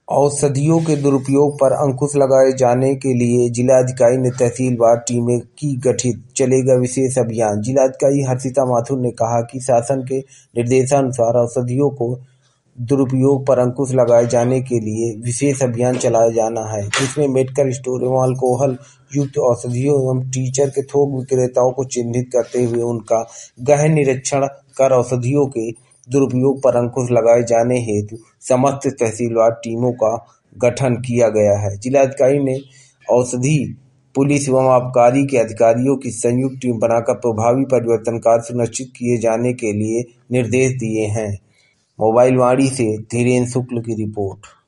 औषधियों के दुरुपयोग पर अंकुश लगाए जाने के लिए जिलाधिकारी ने तहसीलवार टीमें की गठित, चलेगा विशेष अभियान। जिलाधिकारी हर्षिता माथुर ने कहा कि शासन के निर्देशानुसार औषधियों को दुरुपयोग पर अंकुश लगाए जाने के लिए विशेष अभियान चलाया जाना है, जिसमें मेडिकल स्टोर एवं अल्कोहल युक्त औषधियों एवं टीचर के थोक विक्रेताओं को चिन्हित करते हुए उनका गहन निरीक्षण कर औषधियों के दुरुपयोग पर अंकुश लगाए जाने हेतु समस्त तहसीलवार टीमों का गठन किया गया है। जिलाधिकारी ने औषधि, पुलिस एवं आबकारी के अधिकारियों की संयुक्त टीम बनाकर प्रभावी परिवर्तन कार्य सुनिश्चित किए जाने के लिए निर्देश दिए हैं। मोबाइल वाणी से धीरेन्द्र शुक्ल की रिपोर्ट।